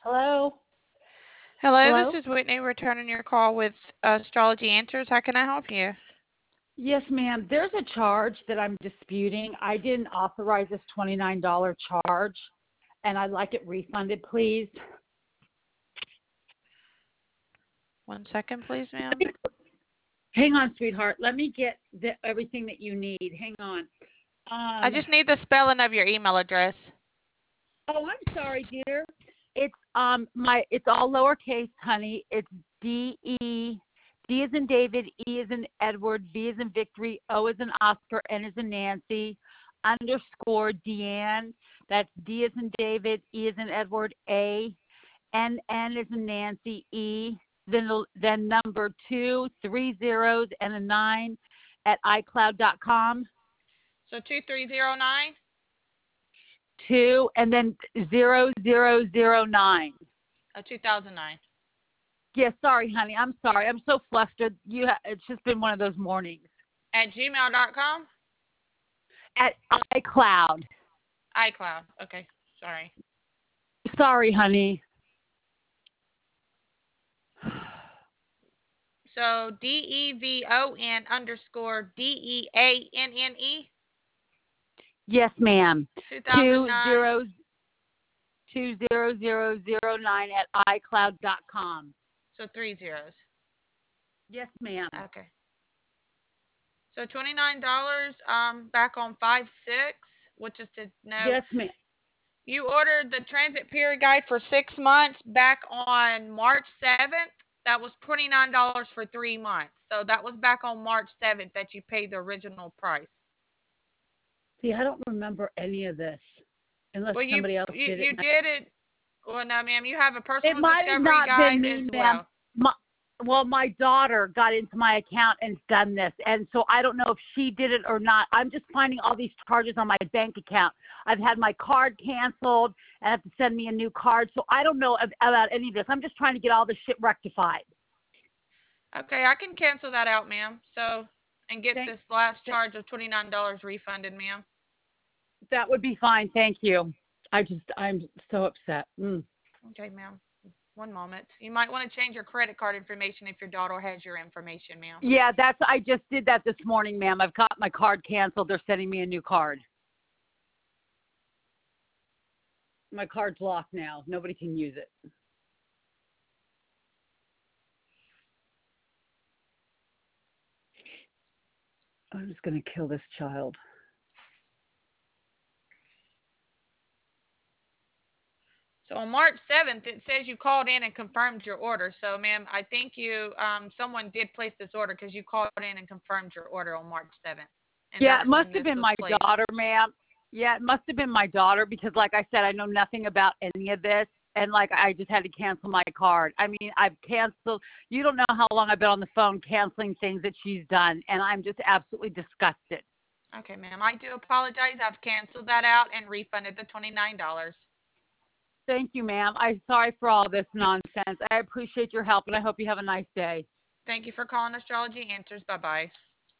Hello? Hello, this Hello? is Whitney returning your call with Astrology Answers. How can I help you? Yes, ma'am. There's a charge that I'm disputing. I didn't authorize this $29 charge, and I'd like it refunded, please. One second, please, ma'am. Hang on, sweetheart. Let me get everything that you need. Hang on. I just need the spelling of your email address. Oh, I'm sorry, dear. It's all lowercase, honey. It's D as in David, E as in Edward, V as in Victory, O as in Oscar, N as in Nancy, underscore Deanne. That's D as in David, E as in Edward, A, N as in Nancy, E. Then number 2, 3 zeros, and a 9 at iCloud.com. So 2309? 2 and then 0009. 2009. Yeah, sorry, honey. I'm sorry. I'm so flustered. It's just been one of those mornings. At gmail.com? At iCloud. iCloud. Okay, sorry. Sorry, honey. So DEVON underscore DEANNE? Yes, ma'am. 2009. 20009 at iCloud.com. So 3 zeros. Yes, ma'am. Okay. So $29 back on 5/6, which is to know Yes, ma'am. you ordered the transit period guide for 6 months back on March 7th. That was $29 for 3 months. So that was back on March 7th that you paid the original price. See, I don't remember any of this unless Well, you somebody else you, did it. you did it. Well, no, ma'am. You have a It personal might have discovery not been guide me, as ma'am. well. My daughter got into my account and done this, and so I don't know if she did it or not. I'm just finding all these charges on my bank account. I've had my card canceled and have to send me a new card, so I don't know about any of this. I'm just trying to get all this shit rectified. Okay, I can cancel that out, ma'am. So, and get Thank, this last th- charge of $29 refunded, ma'am. that would be fine. Thank you. I'm so upset. Okay, ma'am. One moment. You might want to change your credit card information if your daughter has your information, ma'am. Yeah, I just did that this morning, ma'am. I've got my card canceled. They're sending me a new card. My card's locked now. Nobody can use it. I'm just going to kill this child. So on March 7th, it says you called in and confirmed your order. So, ma'am, I think someone did place this order because you called in and confirmed your order on March 7th. And Yeah, it that's must when have this been was my placed. daughter, ma'am. Yeah, it must have been my daughter because, like I said, I know nothing about any of this. And, like, I just had to cancel my card. I mean, I've canceled. You don't know how long I've been on the phone canceling things that she's done. And I'm just absolutely disgusted. Okay, ma'am. I do apologize. I've canceled that out and refunded the $29. Thank you, ma'am. I'm sorry for all this nonsense. I appreciate your help, and I hope you have a nice day. Thank you for calling Astrology Answers. Bye-bye.